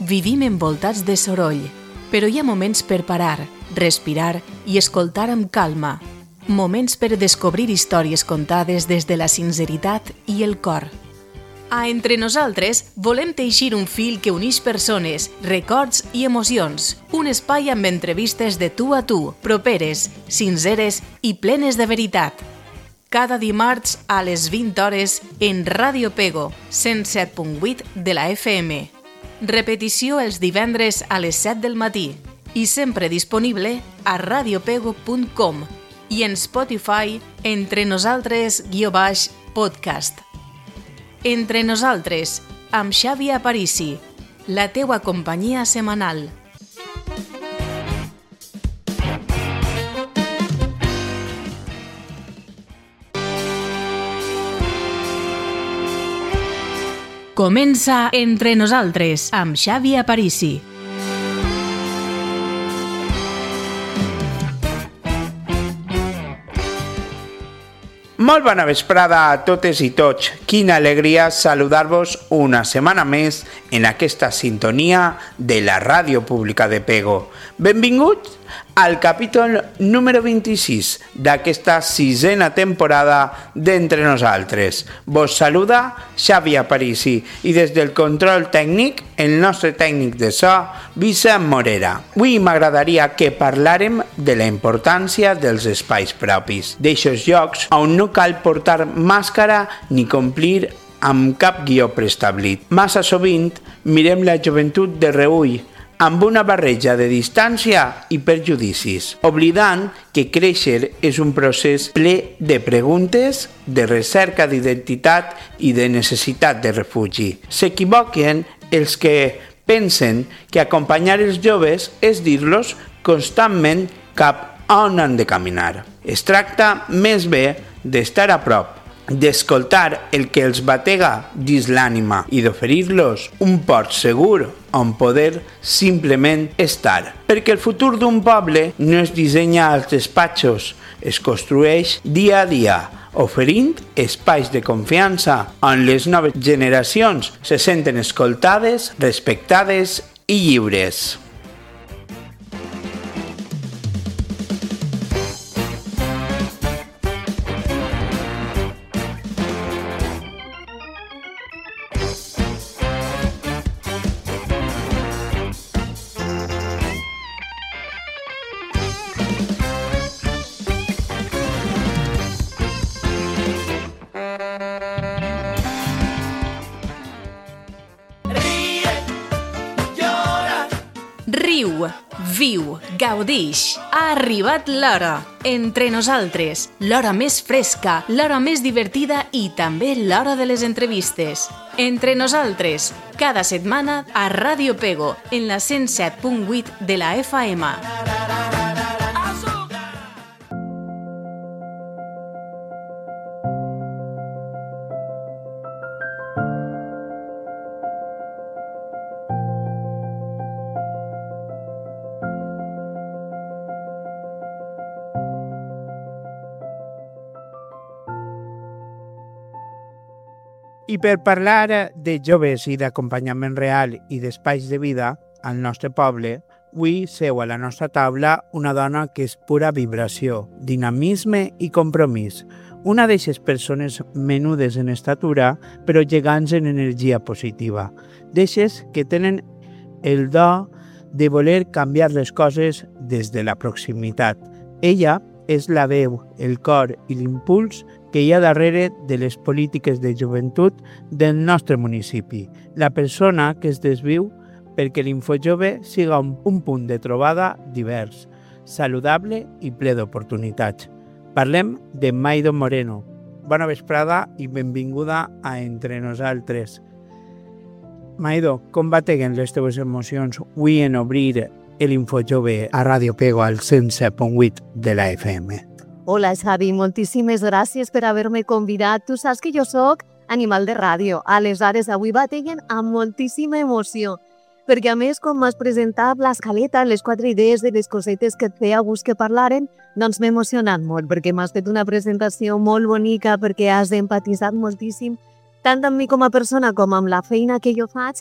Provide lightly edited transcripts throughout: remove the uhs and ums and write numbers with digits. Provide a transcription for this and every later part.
Vivim envoltats de soroll, però hi ha moments per parar, respirar i escoltar amb calma. Moments per descobrir històries contades des de la sinceritat i el cor. A Entre Nosaltres volem teixir un fil que uneix persones, records i emocions. Un espai amb entrevistes de tu a tu, properes, sinceres i plenes de veritat. Cada dimarts a les 20 hores en Ràdio Pego, 107.8 de la FM. Repetició els divendres a les 7 del matí i sempre disponible a radiopego.com i en Spotify Entre Nosaltres-podcast. Entre Nosaltres, amb Xavi Aparici, la teua companyia setmanal. Comença Entre Nosaltres, amb Xavi Aparici. Molt bona vesprada a totes i tots. Quina alegria saludar-vos una setmana més en aquesta sintonia de la Ràdio Pública de Pego. Benvinguts al capítol número 26 d'aquesta sisena temporada d'Entre Nosaltres. Vos saluda Xavi Aparici i des del control tècnic, el nostre tècnic de so, Vicent Morera. Avui m'agradaria que parlàrem de la importància dels espais propis, d'eixos llocs on no cal portar màscara ni complir amb cap guió preestablit. Massa sovint mirem la joventut de reüll, amb una barreja de distància i perjudicis, oblidant que créixer és un procés ple de preguntes, de recerca d'identitat i de necessitat de refugi. S'equivoquen els que pensen que acompanyar els joves és dir-los constantment cap on han de caminar. Es tracta més bé d'estar a prop, d'escoltar el que els batega dins l'ànima i d'oferir-los un port segur on poder simplement estar. Perquè el futur d'un poble no es dissenya als despatxos, es construeix dia a dia, oferint espais de confiança on les noves generacions se senten escoltades, respectades i lliures. Riu, viu, gaudix. Ha arribat l'hora. Entre Nosaltres, l'hora més fresca, l'hora més divertida i també l'hora de les entrevistes. Entre Nosaltres, cada setmana a Ràdio Pego, en la 107.8 de la FM. I per parlar de joves i d'acompanyament real i d'espais de vida al nostre poble, avui seu a la nostra taula una dona que és pura vibració, dinamisme i compromís. Una d'aquestes persones menudes en estatura, però gegants en energia positiva. D'aquestes que tenen el do de voler canviar les coses des de la proximitat. Ella és la veu, el cor i l'impuls que hi ha darrere de les polítiques de joventut del nostre municipi. La persona que es desviu perquè l'Infojove siga un punt de trobada divers, saludable i ple d'oportunitats. Parlem de Maido Moreno. Bona vesprada i benvinguda a Entre Nosaltres. Maido, com bateguen les teves emocions avui en obrir l'Infojove a Ràdio Pego al 107.8 de la FM? Hola, Xavi, moltíssimes gràcies per haver-me convidat. Tu saps que jo sóc animal de ràdio. Aleshores, avui bateguen amb moltíssima emoció. Perquè, a més, com m'has presentat l'escaleta, les 4 idees de les cosetes que et feia gust que parlaren, doncs m'he emocionat molt, perquè m'has fet una presentació molt bonica, perquè has empatitzat moltíssim, tant amb mi com a persona com amb la feina que jo faig,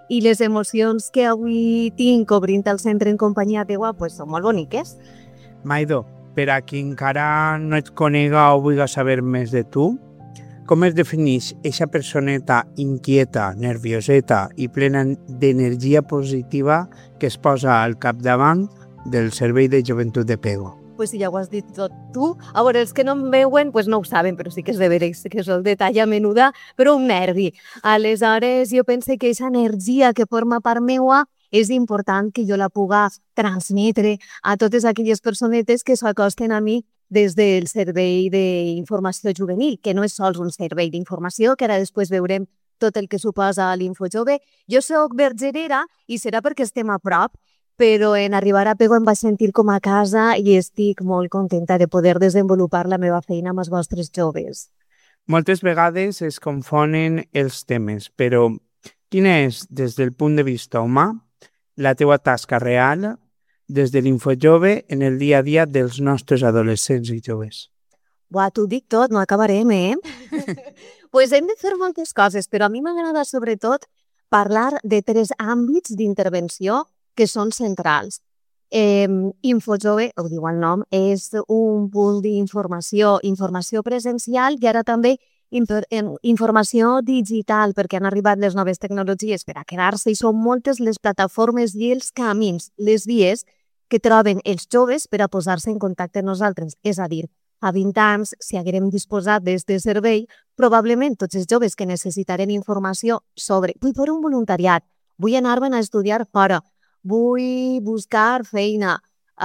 i les emocions que avui tinc obrint el centre en companyia teua pues, són molt boniques. Maido, per a qui encara no et conega o vulgui saber més de tu, com es defineix eixa personeta inquieta, nervioseta i plena d'energia positiva que es posa al capdavant del Servei de Joventut de Pego? Pues si ja ho has dit tot tu. A veure, els que no em veuen pues no ho saben, però sí que és de veres que és el detall a menuda, però un nervi. Aleshores, jo penso que aquesta energia que forma part meua és important que jo la puga transmetre a totes aquelles personetes que s'acosten a mi des del Servei d'Informació Juvenil, que no és sols un servei d'informació, que ara després veurem tot el que suposa l'Infojove. Jo soc vergerera i serà perquè estem a prop, però en arribar a Pego em vaig sentir com a casa i estic molt contenta de poder desenvolupar la meva feina amb els vostres joves. Moltes vegades es confonen els temes, però quina és, des del punt de vista humà, la teua tasca real des de l'Infojove en el dia a dia dels nostres adolescents i joves? Buah, t'ho dic tot, no acabarem, Pues hem de fer moltes coses, però a mi m'agrada sobretot parlar de 3 àmbits d'intervenció que són centrals. Infojove, ho diu el nom, és un punt d'informació, informació presencial i ara també informació digital, perquè han arribat les noves tecnologies per a quedar-se i són moltes les plataformes i els camins, les vies que troben els joves per a posar-se en contacte amb nosaltres. És a dir, a 20 anys, si haguérem disposat d'este servei, probablement tots els joves que necessitarem informació sobre vull fer un voluntariat, vull anar-me'n a estudiar fora, vull buscar feina,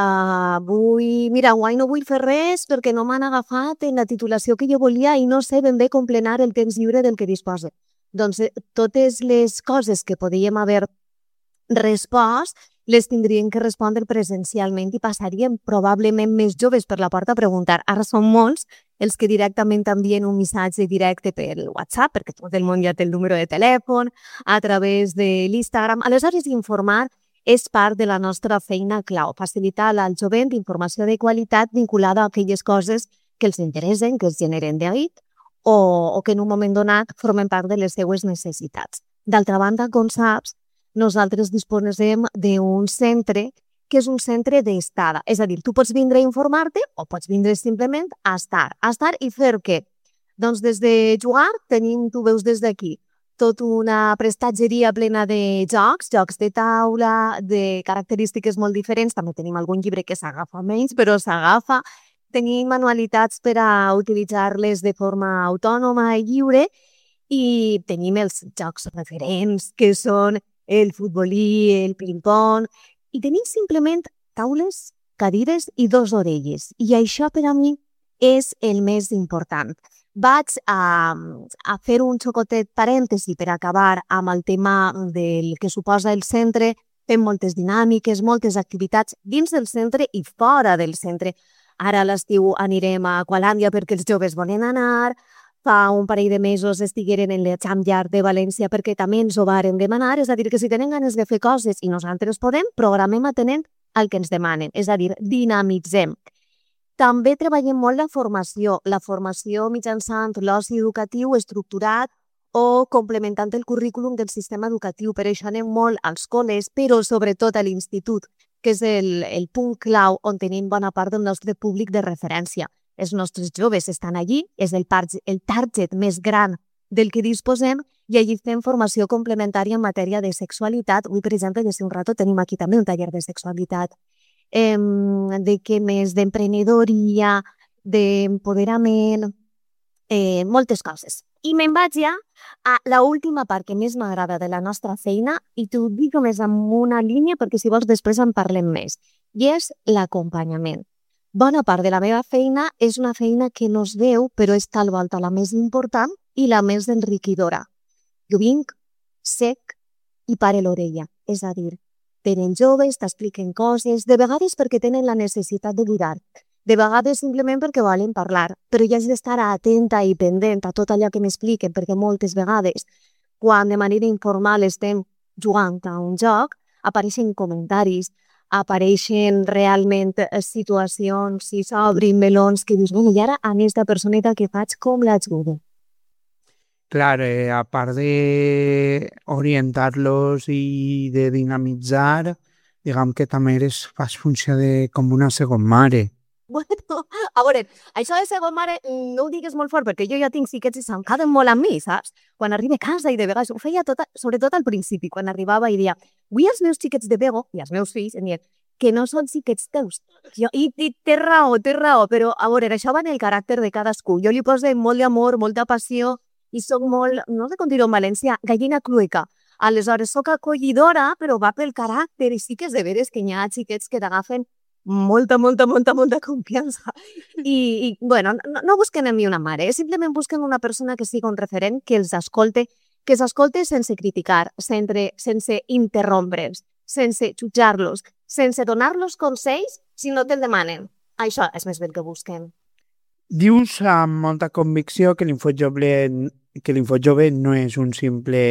mira, guai, no vull fer res perquè no m'han agafat en la titulació que jo volia i no sé ben bé com plenar el temps lliure del que disposo. Doncs totes les coses que podíem haver respost les tindrien que respondre presencialment i passarien probablement més joves per la porta a preguntar. Ara són molts els que directament envien un missatge directe per WhatsApp, perquè tot el món ja té el número de telèfon, a través de l'Instagram. Aleshores, informar és part de la nostra feina clau, facilitar al jovent informació de qualitat vinculada a aquelles coses que els interessen, que els generen neguit o que en un moment donat formen part de les seues necessitats. D'altra banda, com saps, nosaltres disposem d'un centre que és un centre d'estada. És a dir, tu pots vindre a informar-te o pots vindre simplement a estar. A estar i fer què? Doncs des de jugar tenim, tu veus des d'aquí, tota una prestatgeria plena de jocs de taula, de característiques molt diferents. També tenim algun llibre que s'agafa menys, però s'agafa. Tenim manualitats per a utilitzar-les de forma autònoma i lliure i tenim els jocs referents, que són el futbolí, el ping-pong, i tenim simplement taules, cadires i 2 orelles. I això per a mi és el més important. Vaig a fer un xocotet parèntesi per acabar amb el tema del que suposa el centre. Fem moltes dinàmiques, moltes activitats dins del centre i fora del centre. Ara a l'estiu anirem a Aqualàndia perquè els joves volen anar. Fa un parell de mesos estigueren en l'Eixamp Llarg de València perquè també ens ho varen demanar. És a dir, que si tenen ganes de fer coses i nosaltres podem, programem atenent al que ens demanen. És a dir, dinamitzem. També treballem molt la formació mitjançant l'oci educatiu estructurat o complementant el currículum del sistema educatiu. Per això anem molt als col·les, però sobretot a l'institut, que és el punt clau on tenim bona part del nostre públic de referència. Els nostres joves estan allí, és el target més gran del que disposem i allí fem formació complementària en matèria de sexualitat. Avui, per exemple, des d'un rato tenim aquí també un taller de sexualitat. De què més, d'emprenedoria, d'empoderament, moltes coses. I me'n vaig ja a l'última part que més m'agrada de la nostra feina i t'ho dic només amb una línia perquè si vols després en parlem més, i és l'acompanyament. Bona part de la meva feina és una feina que no es veu, però és tal volta la més important i la més enriquidora. Jo vinc, sec i pare l'orella, és a dir, tenen joves, t'expliquen coses, de vegades perquè tenen la necessitat de buidar, de vegades simplement perquè volen parlar, però ja has d'estar atenta i pendent a tot allò que m'expliquen, perquè moltes vegades, quan de manera informal estem jugant a un joc, apareixen comentaris, apareixen realment situacions i s'obrin melons que dius, i ara a aquesta personeta que faig com l'ajudo? Clar, a part de orientar-los i de dinamitzar, diguem que també fas funció de com una segona mare. Bueno, a veure, això de segon mare no ho digues molt fort perquè jo ja tinc xiquets i s'enfaden molt amb mi, saps? Quan arribo a casa i de vegades ho feia sobretot al principi, quan arribava i deia avui els meus xiquets de Pego i els meus fills em diuen que no són xiquets teus. I té raó, però a veure, això va en el caràcter de cadascú. Jo li poso molt d'amor, molta passió i soc molt, no sé com dir-ho en valencià, gallina clueca. Aleshores, soc acollidora, però va pel caràcter i sí que és de veres que hi ha xiquets que t'agafen molta confiança. Bueno, no busquen en mi una mare, simplement busquen una persona que sigui un referent, que els escolte, sense criticar, sense interrompre'ls, sense jutjar-los, sense donar-los consells si no te'l demanen. Això és més bé el que busquen. Dius amb molta convicció que l'Infojove no és un simple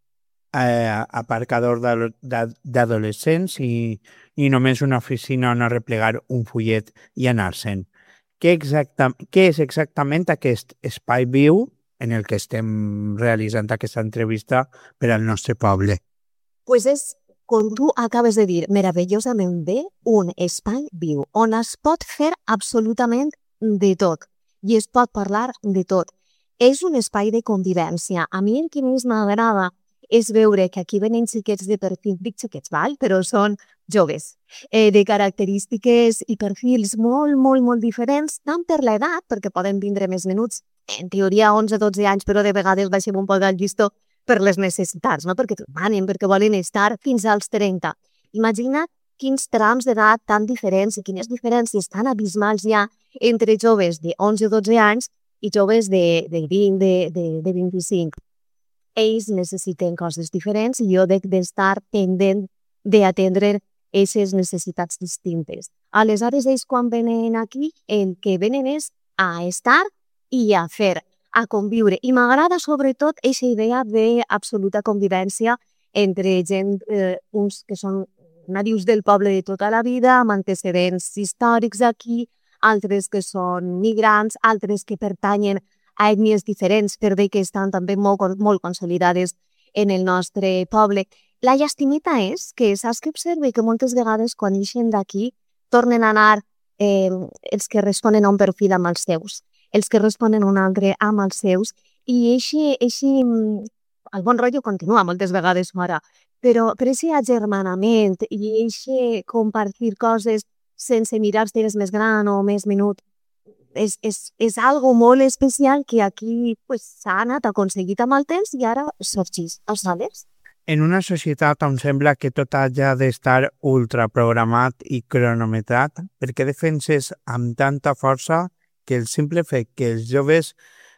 aparcador d'adolescents i només una oficina on arreplegar un fullet i anar-se'n. Què és exactament aquest espai viu en el que estem realitzant aquesta entrevista per al nostre poble? Pues és, com tu acabes de dir, meravellosament bé, un espai viu on es pot fer absolutament de tot i es pot parlar de tot. És un espai de convivència. A mi el que més m'agrada és veure que aquí venen xiquets de perfil, dic xiquets, però són joves, de característiques i perfils molt diferents, tant per l'edat, perquè poden vindre més menuts, en teoria 11-12 anys, però de vegades baixem un poc el llistó per les necessitats, no? Perquè manen, perquè volen estar fins als 30. Imagina't quins trams d'edat tan diferents i quines diferències tan abismals hi ha entre joves de 11 o 12 anys i joves de 20, de 25. Ells necessiten coses diferents i jo he d'estar pendent d'atendre aquestes necessitats distintes. Aleshores, ells quan venen aquí, el que venen és a estar i a fer, a conviure. I m'agrada sobretot aquesta idea d'absoluta convivència entre gent, uns que són nadius del poble de tota la vida, amb antecedents històrics aquí, altres que són migrants, altres que pertanyen a ètnies diferents, per bé que estan també molt consolidades en el nostre poble. La llastimeta és que saps que observe que moltes vegades quan ixen d'aquí tornen a anar els que responen a un perfil amb els seus, els que responen a un altre amb els seus, i el bon rotllo continua moltes vegades fora, però aquest agermanament i aquest compartir coses sense mirar si eres més gran o més menut és algo molt especial que aquí s'ha anat aconseguit amb el temps i ara sorgís, ho sabes? En una societat on sembla que tot hagi d'estar ultraprogramat i cronometrat, per què defenses amb tanta força que el simple fet que els joves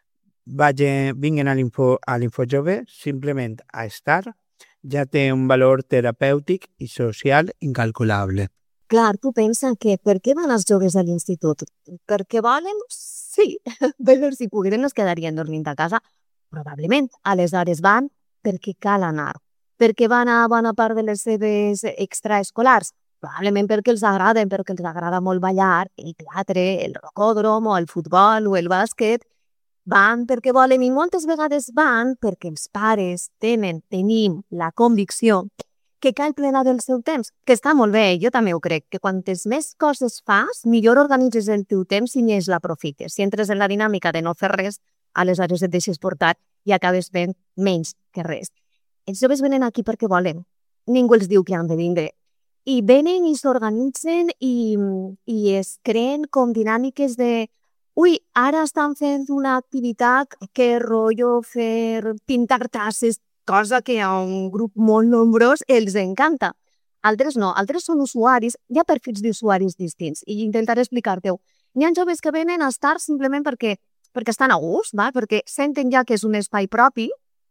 vinguin a l'Infojove simplement a estar ja té un valor terapèutic i social incalculable? Clar, tu pensa que per què van els joves a l'institut? Perquè volen? Sí, però si pogueren es quedarien dormint a casa. Probablement. Aleshores van perquè cal anar. Perquè van a bona part de les seves extraescolars? Probablement perquè els agraden, perquè els agrada molt ballar, el teatre, el rocòdrom, o el futbol, o el bàsquet. Van perquè volen i moltes vegades van perquè els pares tenim la convicció que cal plenar del seu temps, que està molt bé, jo també ho crec, que quantes més coses fas, millor organitzes el teu temps i més l'aprofites. Si entres en la dinàmica de no fer res, aleshores et deixes portar i acabes fent menys que res. Els joves venen aquí perquè volen, ningú els diu que han de vindre. I venen i s'organitzen i es creen com dinàmiques de ui, ara estan fent una activitat que rotllo fer pintar tasses, cosa que a un grup molt nombrós els encanta. Altres no, altres són usuaris, hi ha perfils d'usuaris distints i intentaré explicar-te-ho. Hi ha joves que venen a estar simplement perquè estan a gust, perquè senten ja que és un espai propi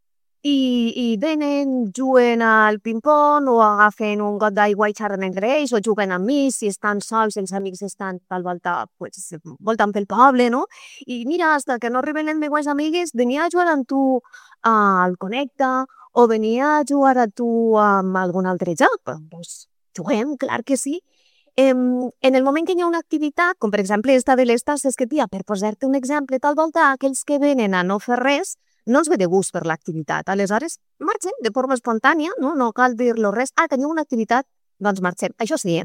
i venen, juguen al ping-pong o agafen un got d'aigua i xerren entre ells o juguen amb mi, si estan sols els amics estan al voltant pel poble, no? I mira, hasta que no arriben les meves amigues, venia a jugar amb tu al Connecta o venia a jugar a tu amb algun altre joc. Doncs juguem, clar que sí. En el moment que hi ha una activitat, com per exemple esta de les tasses que tia, per posar-te un exemple, tal volta aquells que venen a no fer res, no ens ve de gust per l'activitat. Aleshores, marxem de forma espontània, no cal dir-lo res. Teniu una activitat? Doncs marxem. Això sí,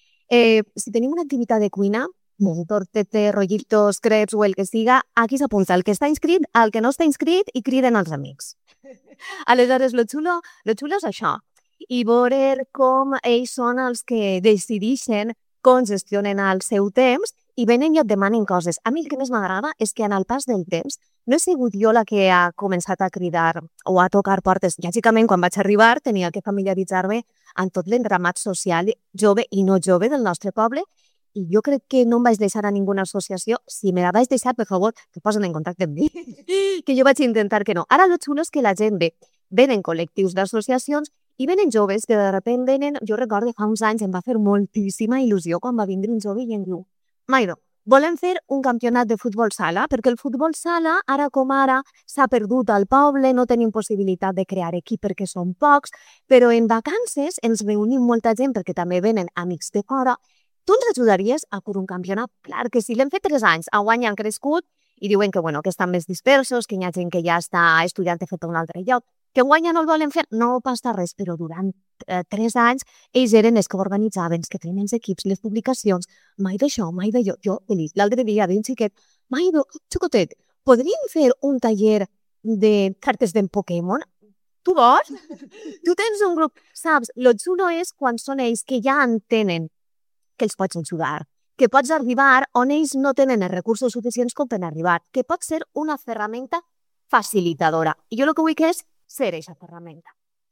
si tenim una activitat de cuina, tortete, rollitos, crepes o el que siga, aquí s'apunta el que està inscrit, el que no està inscrit i criden els amics. Aleshores, lo xulo és això. I veure com ells són els que decideixen com gestionen el seu temps i venen i et demanen coses. A mi el que més m'agrada és que en el pas del temps no he sigut jo la que ha començat a cridar o a tocar portes. Lògicament, quan vaig arribar, tenia que familiaritzar-me amb tot l'enramat social jove i no jove del nostre poble i jo crec que no em vaig deixar a ninguna associació. Si me la vaig deixar, per favor, que posen en contacte amb mi, que jo vaig intentar que no. Ara el xulo és que la gent ve. Venen col·lectius d'associacions i venen joves que de sobte venen. Jo recordo fa uns anys em va fer moltíssima il·lusió quan va vindre un jove i em diu: Maido, volem fer un campionat de futbol sala, perquè el futbol sala, ara com ara, s'ha perdut al poble, no tenim possibilitat de crear equip perquè són pocs, però en vacances ens reunim molta gent perquè també venen amics de fora. Tu ens ajudaries a fer un campionat? Clar que sí, l'hem fet 3 anys, a guany han crescut i diuen que estan més dispersos, que hi ha gent que ja està estudiant i fet a un altre lloc. Que guany no el volen fer? No passa res, però durant 3 anys ells eren els que organitzaven, els que feien els equips, les publicacions. Mai d'això, mai d'allò. Jo, feliç. L'altre dia, d'un xiquet, xicotet, podríem fer un taller de cartes d'en Pokémon? Tu vols? Tu tens un grup, saps? Lo xulo és quan són ells que ja entenen que els pots ajudar, que pots arribar on ells no tenen els recursos suficients com per arribar, que pot ser una ferramenta facilitadora. I jo el que vull que és ser aquesta ferramenta.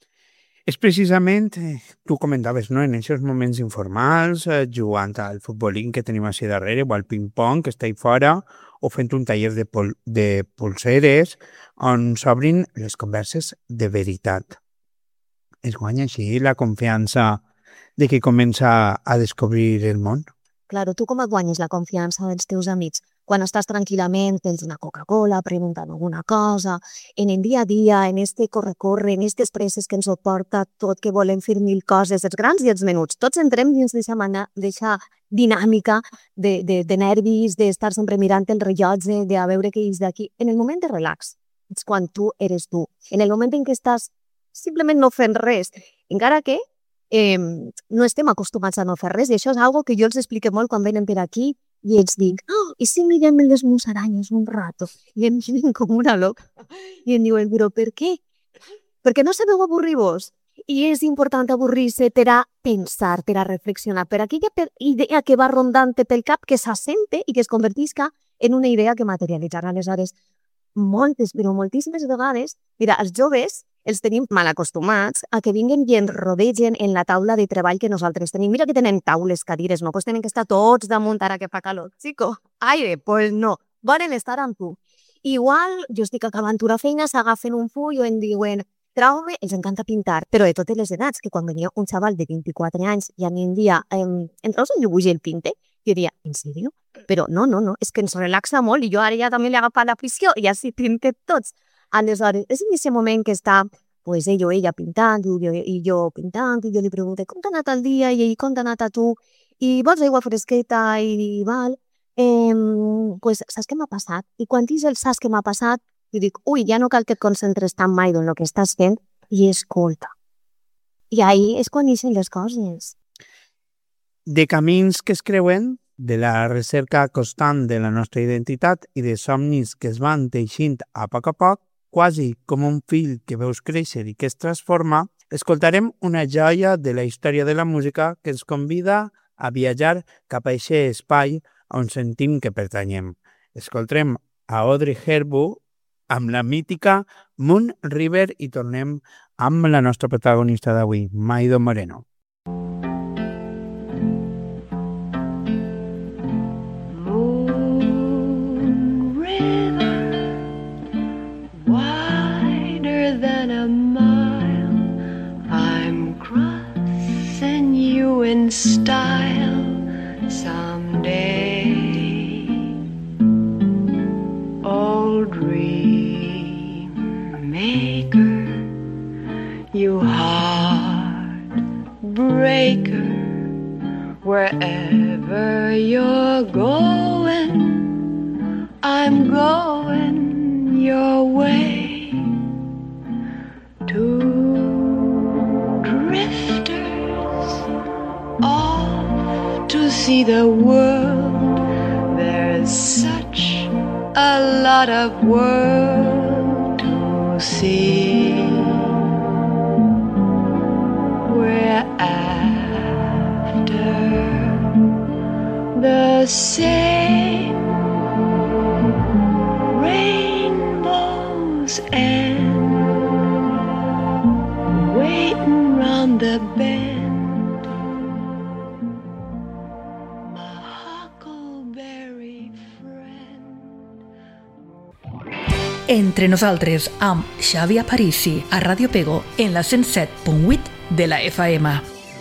És precisament, tu comentaves, no? En aquests moments informals, jugant al futbolín que tenim així darrere, o al ping-pong que està ahí fora, o fent un taller de pulseres, on s'obrin les converses de veritat. Es guanya així la confiança de que comença a descobrir el món? Claro, tu com et guanyes la confiança dels teus amics? Quan estàs tranquil·lament, tens una Coca-Cola, preguntant alguna cosa, en el dia a dia, en este corre-corre, en aquestes presses que ens porta tot, que volem fer 1000 coses, els grans i els menuts. Tots entrem dins d'aquesta dinàmica de nervis, d'estar sempre mirant el rellotge, de a veure què és d'aquí. En el moment de relax, és quan tu eres tu. En el moment en què estàs simplement no fent res, encara que no estem acostumats a no fer res, i això és una que jo els explico molt quan venen per aquí i els dic, i si mirem les musaranyes un rato? I em miren com una loca i em diuen, però per què? Perquè no sabeu avorrir-vos? I és important avorrir-se per a pensar, per a reflexionar, per aquella idea que va rondant pel cap, que s'assente i que es convertisca en una idea que materialitzarà. Aleshores, moltes, però moltíssimes vegades, mira, els joves els tenim mal acostumats a que vinguen i ens rodegen en la taula de treball que nosaltres tenim. Mira que tenen taules, cadires, no? Pues tenen que estar tots damunt ara que fa calor. Chico, aire, pues no. Volen estar amb tu. Igual, jo estic acabant una feina, s'agafen un full o em diuen, trau-me, els encanta pintar, però de totes les edats, que quan venia un xaval de 24 anys i a mi em dia, em traus un dibuix i el pinte, jo diria, en sèrio? Però no, és que ens relaxa molt i jo ara ja també li he agafat l'afició i ja s'hi pintem tots. Aleshores, és en aquest moment que està pues, ell o ella pintant i jo pintant i jo li pregunto com t'ha anat el dia i ell com t'ha anat a tu i vols aigua fresqueta i val, pues, saps què m'ha passat? I quan dius el saps què m'ha passat, jo dic, ui, ja no cal que et concentres tan mai en el que estàs fent i escolta. I ahí és quan ixen les coses. De camins que es creuen, de la recerca constant de la nostra identitat i de somnis que es van teixint a poc, quasi com un fill que veus créixer i que es transforma, escoltarem una joia de la història de la música que ens convida a viatjar cap a aquest espai on sentim que pertanyem. Escoltarem a Audrey Hepburn amb la mítica Moon River i tornem amb la nostra protagonista d'avui, Maido Moreno. In style someday, old dream maker, you heartbreaker, wherever you're going, I'm going your way. see the world. There's such a lot of world to see. We're after the same rainbow's end, waiting round the bend. My huckleberry friend. Entre nosaltres, amb Xavi Aparici, a Ràdio Pego, en la 107.8 de la FM.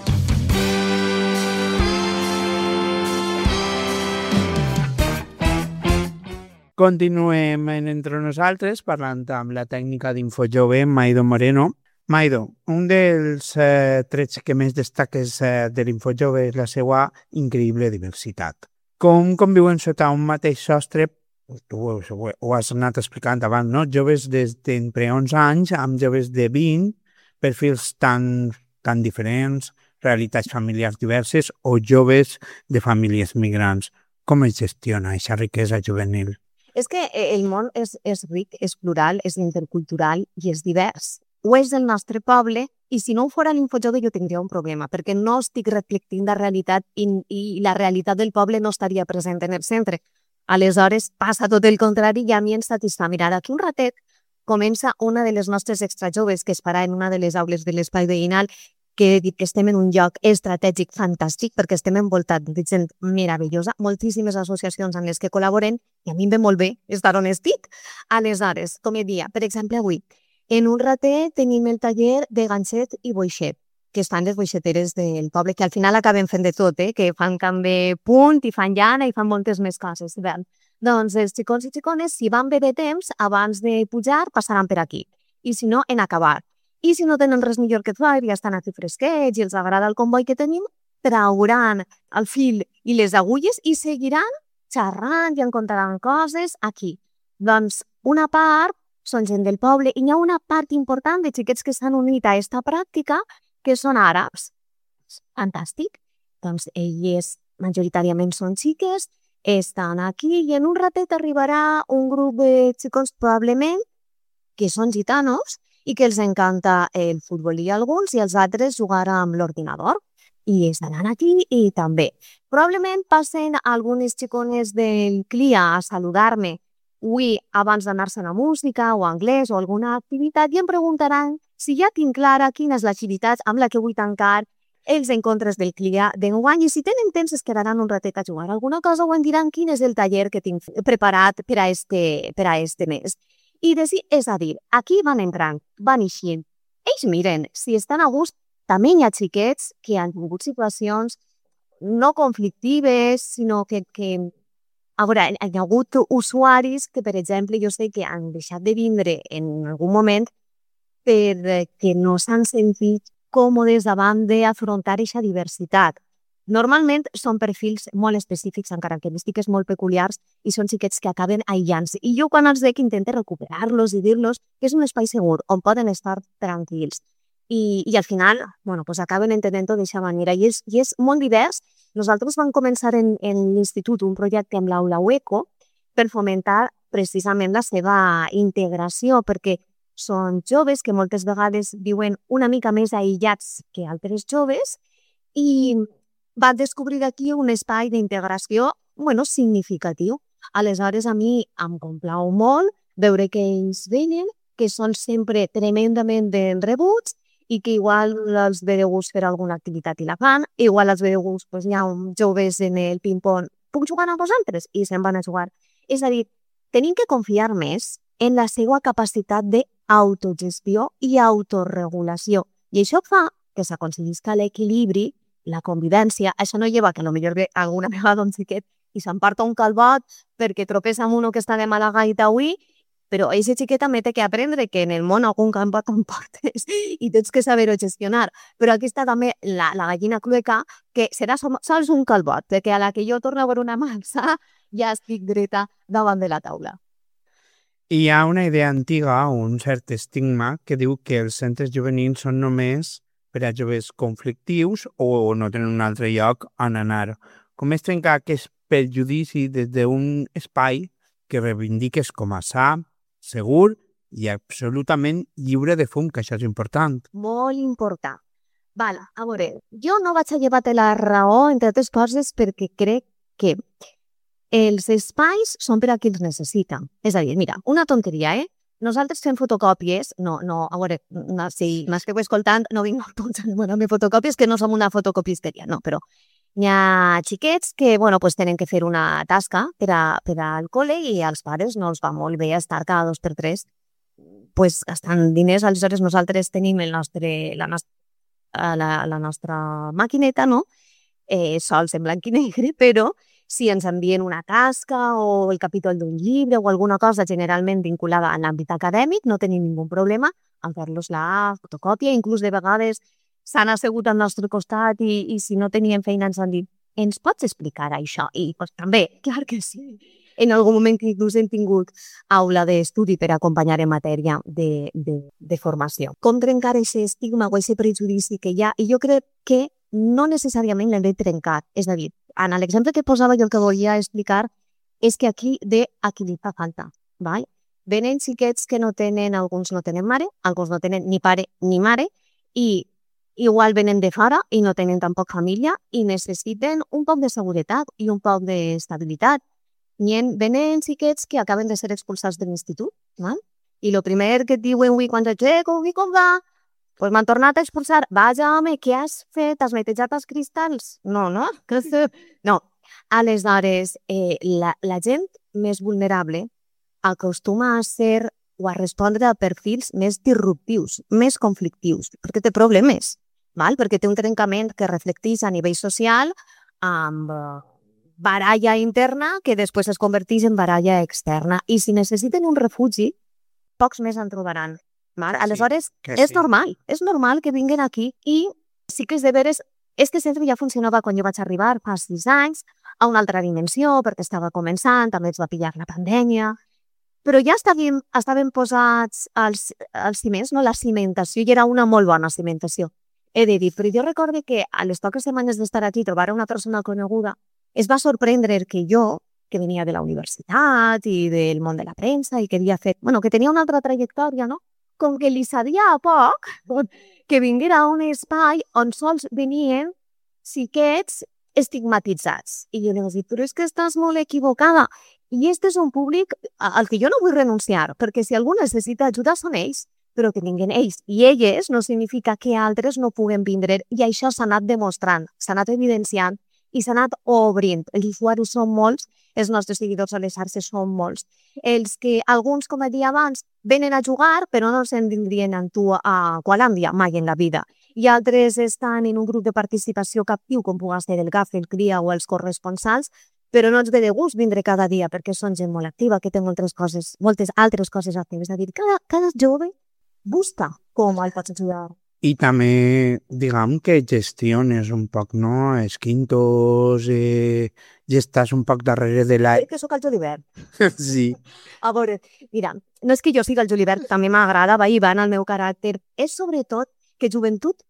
Continuem entre nosaltres parlant amb la tècnica d'Infojove, Maido Moreno. Maido, un dels trets que més destaques de l'Infojove és la seva increïble diversitat. Com conviuen sota un mateix sostre, tu ho has anat explicant abans, no? Joves d'entre 11 anys amb joves de 20, perfils tan diferents, realitats familiars diverses o joves de famílies migrants. Com es gestiona aquesta riquesa juvenil? És que el món és ric, és plural, és intercultural i és divers. Ho és del nostre poble i si no ho fora l'Infojove jo tindria un problema perquè no estic reflectint la realitat i la realitat del poble no estaria present en el centre. Aleshores passa tot el contrari i a mi em satisfà. Mira, d'aquí un ratet comença una de les nostres extrajoves que es farà en una de les aules de l'espai veïnal, que he dit que estem en un lloc estratègic fantàstic perquè estem envoltats de gent meravellosa, moltíssimes associacions en les que col·laborem i a mi em ve molt bé estar on estic. Aleshores, com he dit, per exemple avui, en un ratet tenim el taller de ganxet i boixet, que estan les boixeteres del poble, que al final acaben fent de tot, que fan també punt i fan llana i fan moltes més coses. Bé, doncs els xicons i xicones, si van bé de temps, abans de pujar passaran per aquí, i si no, en acabar. I si no tenen res millor que fer i estan aquí fresquets i els agrada el comboi que tenim, trauran el fil i les agulles i seguiran xerrant i en contaran coses aquí. Doncs una part són gent del poble i hi ha una part important de xiquets que s'han unit a aquesta pràctica que són àrabs. Fantàstic. Doncs elles majoritàriament són xiques, estan aquí i en un ratet arribarà un grup de xicons probablement que són gitanos i que els encanta el futbol i alguns i els altres jugar amb l'ordinador. I estaran aquí i també. Probablement passen algunes xicones del CLIA a saludar-me avui abans d'anar-se'n a música o a anglès o alguna activitat i em preguntaran si ja tinc clara quina és l'activitat amb la que vull tancar els encontres del CLIA d'enguany i si tenen temps es quedaran un ratet a jugar alguna cosa o em diran quin és el taller que tinc preparat per a este mes. I és a dir, aquí van entrant, van eixint. Ells miren, si estan a gust, també hi ha xiquets que han tingut situacions no conflictives, sinó que a veure, hi ha hagut usuaris que, per exemple, jo sé que han deixat de vindre en algun moment perquè no s'han sentit còmodes davant d'afrontar aquesta diversitat. Normalment són perfils molt específics, amb característiques molt peculiars i són xiquets que acaben aïllant-se. I jo quan els veig intento recuperar-los i dir-los que és un espai segur on poden estar tranquils. I al final, acaben entenent-ho d'aquesta manera. I és molt divers. Nosaltres vam començar en l'institut un projecte amb l'Aula Hueco per fomentar precisament la seva integració, perquè són joves que moltes vegades viuen una mica més aïllats que altres joves i va descobrir aquí un espai d'integració significatiu. Aleshores, a mi em complau molt veure que ells venen, que són sempre tremendament ben rebuts i que igual els ve de gust fer alguna activitat i la fan, igual els ve de gust, hi ha joves en el ping-pong, puc jugar amb vosaltres? I se'n van a jugar. És a dir, tenim que confiar més en la seva capacitat d'autogestió i autorregulació. I això fa que s'aconseguisca l'equilibri, la convivència. Això no lleva que potser ve alguna vegada un xiquet i s'emparta un calbot perquè tropeza amb uno que està de mala gaita avui, però aquest xiquet també té que aprendre que en el món algun calbot t'emportes i tens que saber-ho gestionar. Però aquí està també la gallina clueca, que serà sols un calbot, perquè a la que jo torno a veure una malsa ja estic dreta davant de la taula. Hi ha una idea antiga, un cert estigma, que diu que els centres juvenils són només per a joves conflictius o no tenen un altre lloc on anar. Com és trencar aquest perjudici des d'un espai que reivindiques com a sa, segur i absolutament lliure de fum, que això és important. Molt important. Val, a veure, jo no vaig a llevar-te la raó, entre altres coses, perquè crec que els espais són per a qui els necessita. És a dir, mira, una tonteria, Nosaltres fem fotocòpies, no, a veure, si m'esteu escoltant, no vinc tots a demanar-me fotocòpies, que no som una fotocopisteria, no, però hi ha xiquets que, bueno, pues tenen que fer una tasca per al col·le i als pares no els va molt bé estar cada 2 per 3 pues gastant diners. Aleshores nosaltres tenim la nostra maquineta, no? Sols en blanc i negre, però si ens envien una tasca o el capítol d'un llibre o alguna cosa generalment vinculada a l'àmbit acadèmic, no tenim ningú problema en fer-los la fotocòpia. Inclús de vegades s'han assegut al nostre costat i si no tenien feina ens han dit «Ens pots explicar això?» I pues, també, clar que sí. En algun moment inclús hem tingut aula d'estudi per acompanyar en matèria de formació. Com trencar aquest estigma o aquest prejudici que hi ha? I jo crec que no necessàriament l'hem de trencar. És a dir, en l'exemple que posava jo el que volia explicar és que aquí a qui li fa falta. Val? Venen xiquets que no tenen, alguns no tenen mare, alguns no tenen ni pare ni mare i igual venen de fora i no tenen tampoc família i necessiten un poc de seguretat i un poc d'estabilitat. Venen xiquets que acaben de ser expulsats de l'institut, i el primer que et diuen quan llego, com va? Pues m'han tornat a expulsar. Vaja, home, què has fet? Has netejat els cristalls? No. No. Aleshores, la gent més vulnerable acostuma a ser o a respondre a perfils més disruptius, més conflictius, perquè té problemes, perquè té un trencament que reflecteix a nivell social amb baralla interna que després es converteix en baralla externa. I si necessiten un refugi, pocs més en trobaran. Aleshores, és normal que vinguin aquí i sí que és de veres, este centre ja funcionava quan jo vaig arribar fa 6 anys, a una altra dimensió, perquè estava començant, també ens va pillar la pandèmia, però ja estaven posats als ciments, la cimentació, i era una molt bona cimentació. He de dir, però jo recordo que a les poques setmanes d'estar aquí, trobar una persona coneguda, es va sorprendre que jo, que venia de la universitat i del món de la premsa i que havia fet, que tenia una altra trajectòria, no? Com que li sabia a poc que vinguera a un espai on sols venien xiquets estigmatitzats. I jo li vaig dir, però és que estàs molt equivocada. I este és un públic al que jo no vull renunciar, perquè si algú necessita ajuda són ells, però que vinguin ells i elles no significa que altres no puguen vindre, i això s'ha anat demostrant, s'ha anat evidenciant i s'ha anat obrint. Els usuaris són molts, els nostres seguidors a les xarxes són molts. Els que alguns, com a dia abans, venen a jugar, però no se'n vindrien amb tu a Qualàndia, mai en la vida. I altres estan en un grup de participació captiu, com pugui ser el GAF, el CRIA o els corresponsals, però no ens ve de gust vindre cada dia, perquè són gent molt activa, que té moltes altres coses a fer. És a dir, cada jove busca com el pots ajudar. I també, diguem, que gestiones un poc, no? Els quintos, ja estàs un poc darrere de la... Crec que sóc el Julibert. Sí. A veure, mira, no és que jo sigui el Julibert, també m'agrada, va en el meu caràcter. És sobretot que joventut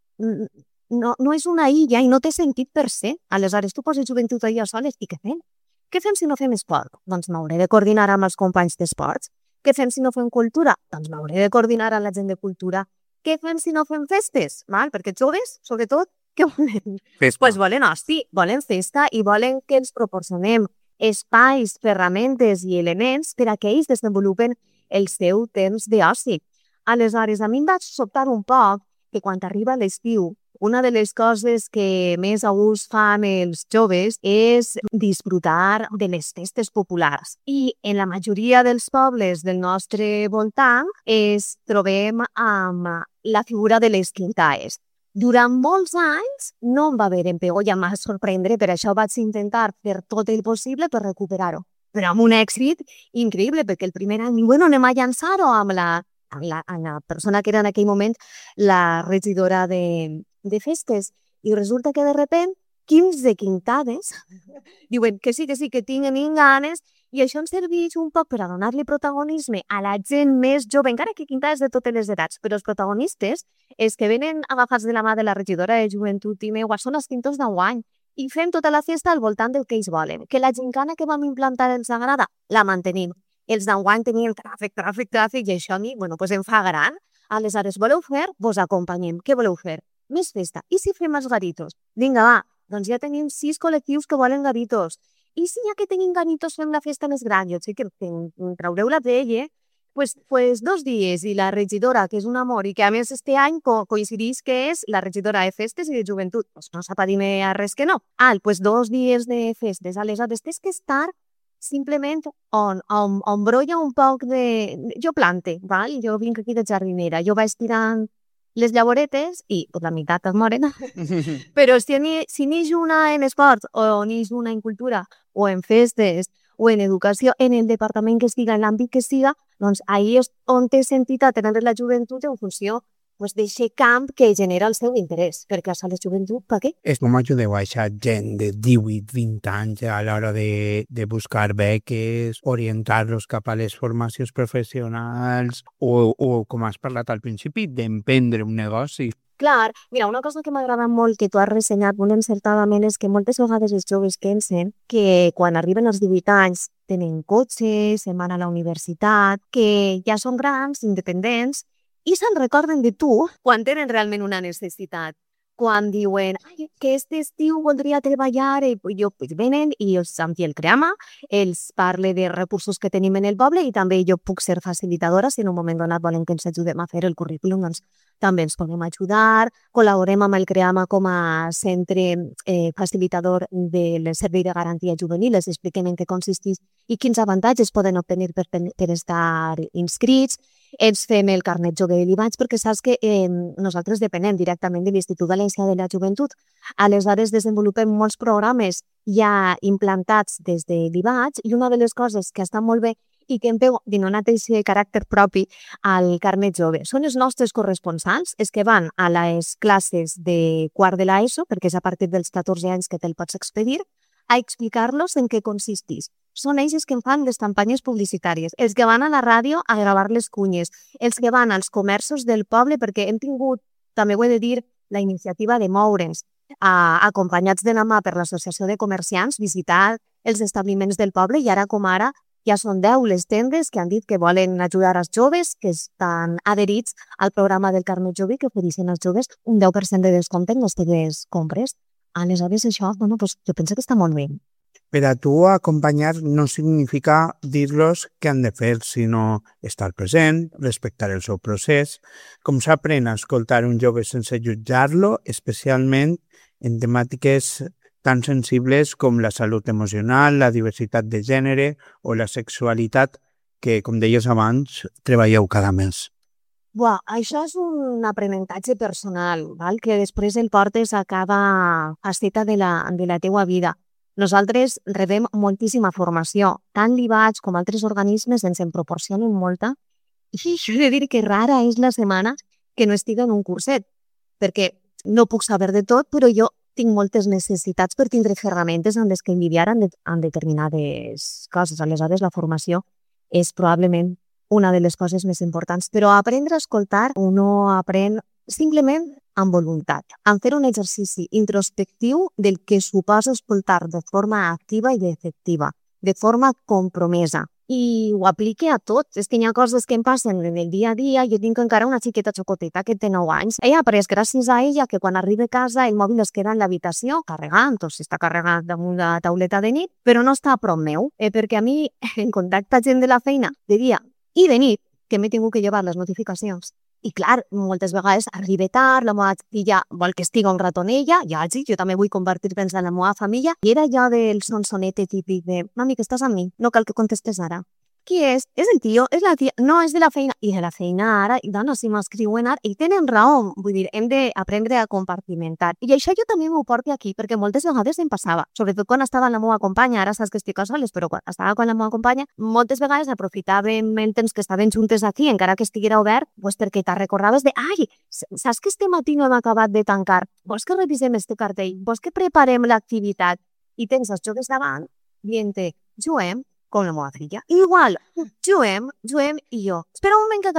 no és una illa i no té sentit per ser. Aleshores, tu poses joventut allà soles i què fem? Què fem si no fem esport? Doncs m'hauré de coordinar amb els companys d'esports. Què fem si no fem cultura? Doncs m'hauré de coordinar amb la gent de cultura. Què fem si no fem festes? Perquè joves, sobretot, què volen? Pues volen hosti, volen festa i volen que ens proporcionem espais, ferramentes i elements per a que ells desenvolupen el seu temps d'oci. Aleshores, a mi em vaig sobtar un poc que quan arriba l'estiu, una de les coses que més a gust fan els joves és disfrutar de les festes populars. I en la majoria dels pobles del nostre voltant es trobem amb la figura de les quintaes. Durant molts anys no em va haver en pego, ja em va sorprendre, per això vaig intentar fer tot el possible per recuperar-ho. Però amb un èxit increïble, perquè el primer any, anem a llançar-ho amb la persona que era en aquell moment la regidora de festes, i resulta que de repente 15 quintades diuen que sí, que tinguin ganes, i això ens serveix un poc per a donar-li protagonisme a la gent més jove, encara que quintades de totes les edats, però els protagonistes, els que venen agafats de la mà de la regidora de joventut i meua, són els quintos d'enguany, i fem tota la festa al voltant del que ells volen. Que la gincana que vam implantar els agrada, la mantenim. Els d'enguany tenien tràfic, i això a mi, pues em fa gran. Aleshores, voleu fer? Vos acompanyem. Què voleu fer? Més festa. I si fem els garitos? Vinga, va, doncs ja tenim 6 col·lectius que volen garitos. I si ja que tenim garitos fem la festa més gran? Jo sé que traureu la pell, Pues 2 dies i la regidora, que és un amor i que a més este any coincideix que és la regidora de festes i de joventut, pues no sap a dir-me a res que no. Pues 2 dies de festes, aleshores tens que estar simplement on brolla un poc de... Jo plante, val? Jo vinc aquí de jardinera, jo vaig tirant les llavoretes i la meitat es moren, però si n'hi una en esports o n'hi una en cultura o en festes o en educació, en el departament que estiga, en l'àmbit que estiga, doncs ahí és on té sentit atendre la joventut en funció d'aquest camp que genera el seu interès, perquè a les joventut, per què? És com ajudeu a aquesta gent de 18-20 anys a l'hora de buscar beques, orientar-los cap a les formacions professionals o com has parlat al principi, d'emprendre un negoci. Clar, mira, una cosa que m'agrada molt que tu has ressenyat molt encertadament és que moltes vegades els joves pensen que quan arriben als 18 anys tenen cotxe, se'n van a la universitat, que ja són grans, independents, i se'n recorden de tu quan tenen realment una necessitat. Quan diuen que aquest estiu voldria treballar, venen i amb qui el creama, els parle de recursos que tenim en el poble i també jo puc ser facilitadora si en un moment donat volen que ens ajudem a fer el currículum, doncs també ens podem ajudar, col·laborem amb el CREAMA com a centre facilitador del Servei de Garantia Juvenil, els expliquem en què consisteix i quins avantatges poden obtenir per estar inscrits, ens fem el carnet jove de l'IVAX perquè saps que nosaltres depenem directament de l'Institut Valencià de la Joventut. Aleshores desenvolupem molts programes ja implantats des de l'IVAX i una de les coses que està molt bé i que hem donat aquest caràcter propi al carnet jove. Són els nostres corresponsals, els que van a les classes de quart de l'ESO, perquè és a partir dels 14 anys que te'l pots expedir, a explicar-los en què consisteix. Són ells els que en fan les campanyes publicitàries, els que van a la ràdio a gravar les cunyes, els que van als comerços del poble, perquè hem tingut, també ho he de dir, la iniciativa de moure'ns, acompanyats de la mà per l'Associació de Comerciants, visitar els establiments del poble i ara com ara ja són 10 les tendes que han dit que volen ajudar als joves que estan adherits al programa del carnet jove que ofereixen als joves un 10% de descompte en les teves compres. Aleshores això, jo penso que està molt bé. Per a tu acompanyar no significa dir-los què han de fer, sinó estar present, respectar el seu procés. Com s'aprèn a escoltar un jove sense jutjar-lo, especialment en temàtiques tan sensibles com la salut emocional, la diversitat de gènere o la sexualitat que, com deies abans, treballeu cada mes. Això és un aprenentatge personal, que després el portes a cada faceta de la teua vida. Nosaltres rebem moltíssima formació, tant l'IVAX com altres organismes ens en proporcionen molta i he de dir que rara és la setmana que no estigui en un curset, perquè no puc saber de tot, però jo tinc moltes necessitats per tindre ferramentes en les que envidiar en determinades coses. Aleshores, la formació és probablement una de les coses més importants. Però aprendre a escoltar uno aprèn simplement amb voluntat, en fer un exercici introspectiu del que suposa escoltar de forma activa i efectiva, de forma compromesa. I ho aplique a tot. És que hi ha coses que em passen en el dia a dia. Jo tinc encara una xiqueta xocoteta que té 9 anys. Ella ha après gràcies a ella que quan arriba a casa el mòbil es queda en l'habitació carregant, o si està carregat damunt la tauleta de nit, però no està a prop meu, perquè a mi en contacte gent de la feina de dia i de nit que m'he tingut que llevar les notificacions. I clar, moltes vegades arriba tard, la meva filla vol que estigui un rato en ella, jo també vull compartir-me en la meva família, i era allò del sonsonete típic de «Mami, que estàs amb mi? No cal que contestes ara». Qui és? És el tio? És la tia? No, és de la feina. I de la feina ara, i dona, si m'escriuen ara, i tenen raó. Vull dir, hem d'aprendre a compartimentar. I això jo també m'ho porto aquí, perquè moltes vegades em passava, sobretot quan estava amb la meva companya, ara saps que estic a soles, però quan estava amb la meva companya, moltes vegades aprofitàvem el temps que estaven juntes aquí, encara que estiguera obert, perquè te recordaves de «Ai, saps que este matí no hem acabat de tancar? Vols que revisem este cartell? Vols que preparem l'activitat?» I tens els joves davant, dient-te «Juguem», com la meva filla. Igual, juguem i jo. Espera un moment que acabes.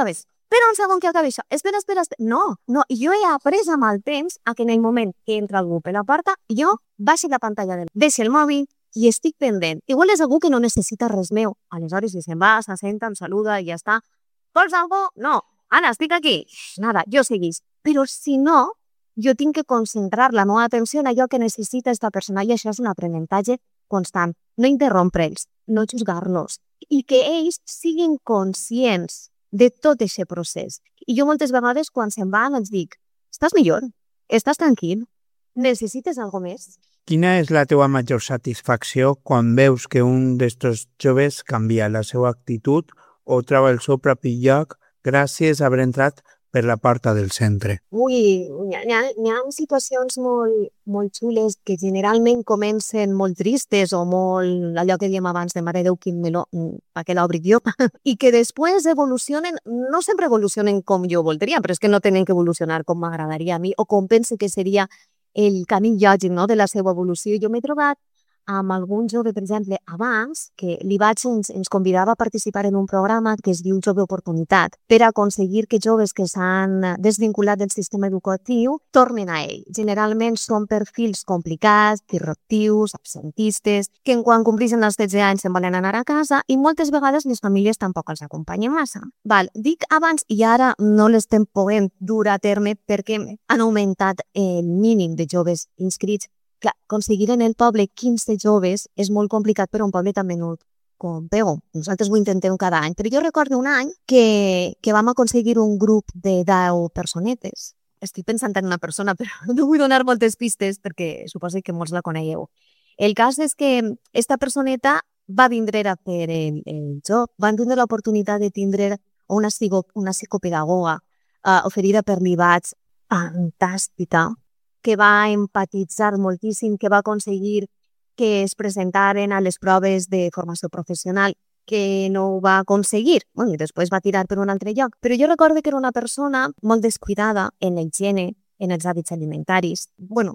espera un segon que acabi això, espera. No, jo he après amb el temps a que en el moment que entra algú per la porta, jo baixi la pantalla deixi el mòbil i estic pendent. Igual és algú que no necessita res meu. Aleshores, si se'n va, s'assenta, em saluda i ja està. Vols algo? No. Anna, estic aquí. Nada, jo seguís. Però si no, jo tinc que concentrar la meva atenció en allò que necessita aquesta persona i això és un aprenentatge constant. No interrompre'ls, no juzgar-los i que ells siguin conscients de tot aquest procés. I jo moltes vegades quan se'n van els dic, estàs millor? Estàs tranquil? Necessites algo més? Quina és la teva major satisfacció quan veus que un d'estos joves canvia la seva actitud o troba el seu propi lloc gràcies a haver entrat per la porta del centre? Ui, n'hi ha situacions molt xules que generalment comencen molt tristes o molt, allò que diem abans de mare Déu, quin meló, pa què l'obri jo, i que després evolucionen, no sempre evolucionen com jo voldria, però és que no tenen que evolucionar com m'agradaria a mi o com pense que seria el camí lògic, no?, de la seva evolució. Jo m'he trobat amb algun jove, per exemple, abans, que ens convidava a participar en un programa que es diu Jove Oportunitat, per aconseguir que joves que s'han desvinculat del sistema educatiu tornen a ell. Generalment són perfils complicats, disruptius, absentistes, que quan compleixen els 16 anys se'n volen anar a casa i moltes vegades les famílies tampoc els acompanyen massa. Dic abans i ara no l'estem podent dur a terme perquè han augmentat el mínim de joves inscrits. Clar, aconseguir en el poble 15 joves és molt complicat per un poble tan menut com Pego. Nosaltres ho intentem cada any, però jo recordo un any que vam aconseguir un grup de 10 personetes. Estic pensant en una persona, però no vull donar moltes pistes perquè suposo que molts la coneixeu. El cas és que esta personeta va vindre a fer el joc, van tindre l'oportunitat de tindre una psicopedagoga oferida per l'IVATS fantàstica, que va empatitzar moltíssim, que va aconseguir que es presentaren a les proves de formació professional, que no ho va aconseguir. I després va tirar per un altre lloc. Però jo recordo que era una persona molt descuidada en la higiene, en els hàbits alimentaris. No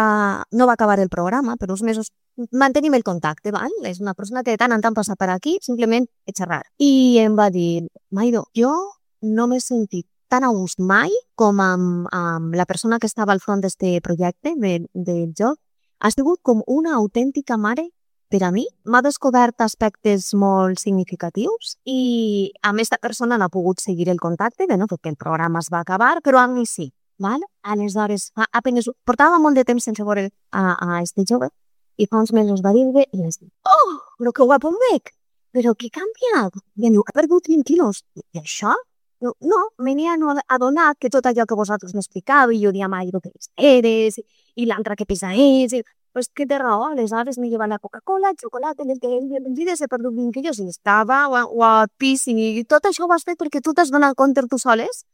va acabar el programa, però uns mesos mantenim el contacte, val? És una persona que de tant en tant passa per aquí, simplement a xerrar. I em va dir, Maido, jo no m'he sentit tan a gust mai com amb la persona que estava al front d'aquest projecte del joc. Ha sigut com una autèntica mare per a mi. M'ha descobert aspectes molt significatius i amb aquesta persona no ha pogut seguir el contacte, perquè el programa es va acabar, però a mi sí. Aleshores, portava molt de temps sense veure a aquest jove i fa uns mesos va dir-me i vaig dir, oh, però que guapo em veig, però què ha canviat? I em diu, ha perdut 20 quilos. I això? No, m'he adonat que tot allò que vosaltres m'explicàveu i jo dia mai que eres i l'altra que pesa és, pues que té raó, aleshores m'he llevat la Coca-Cola, el xocolata, les bebides, he perdut 20 quilos i estava guapíssim i tot això ho has fet perquè tu t'has donat compte tu soles?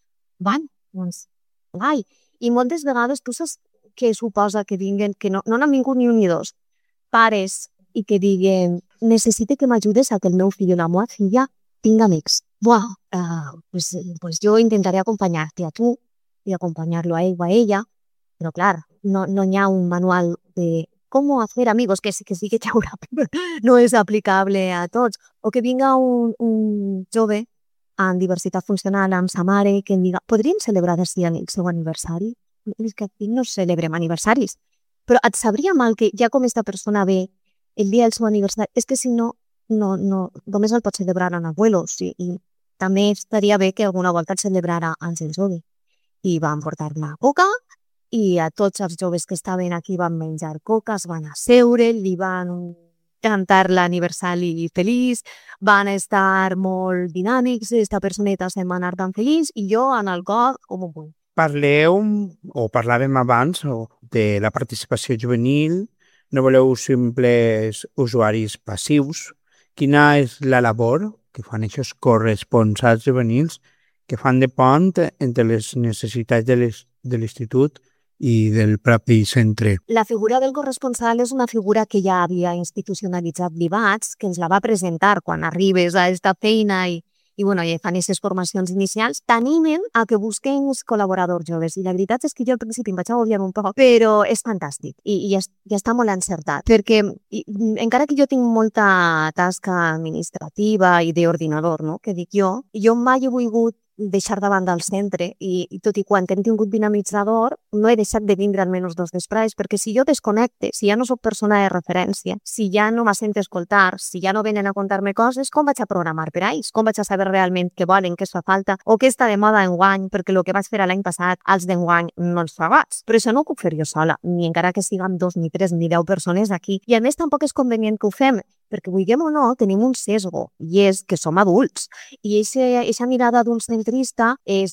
I moltes vegades tu saps què suposa que vinguen, que no n'han vingut ni un ni dos, pares i que diguen, necessite que m'ajudes a que el meu fill o la meva filla tinga amics. Pues yo intentaré acompañarte a tú y acompañarlo a él o a ella, pero claro, no hi ha un manual de cómo hacer amigos, que sí que hi haurà, però no és aplicable a tots. O que vinga un jove amb diversitat funcional, amb sa mare, que em diga, podríem celebrar així el seu aniversari? És que aquí no celebrem aniversaris, però et sabria mal que ja com esta persona ve el dia del seu aniversari, és que si no, només el pot celebrar en abuelos i també estaria bé que alguna volta el celebrara als el jove. I van portar la coca i a tots els joves que estaven aquí van menjar coca, es van asseure, li van cantar l'aniversari feliç, van estar molt dinàmics, esta personeta se'n va anar tan feliç i jo en el cor com un puny. Parlàvem abans de la participació juvenil, no voleu simples usuaris passius. Quina és la labor que fan aquests corresponsals juvenils que fan de pont entre les necessitats de l'institut i del propi centre? La figura del corresponsal és una figura que ja havia institucionalitzat l'IVATS, que ens la va presentar quan arribes a aquesta feina i fan aquestes formacions inicials, t'animen a que busquen col·laboradors joves. I la veritat és que jo al principi em vaig agobiar un poc, però és fantàstic i ja està molt encertat, perquè encara que jo tinc molta tasca administrativa i d'ordinador, no?, que dic jo mai he volgut deixar de banda el centre i tot i quan hem tingut dinamitzador, no he deixat de vindre almenys 2 vesprades, perquè si jo desconnecte, si ja no soc persona de referència, si ja no me sento escoltar, si ja no venen a contar-me coses, com vaig a programar per a ells? Com vaig a saber realment què volen, què es fa falta o què està de moda enguany, perquè el que vaig fer l'any passat, als d'enguany no els fa goig. Però això no ho puc fer jo sola, ni encara que siguem 2, ni 3, ni 10 persones aquí. I a més tampoc és convenient que ho fem, perquè vulguem o no, tenim un sesgo, i és que som adults. I aquesta mirada d'un centrista és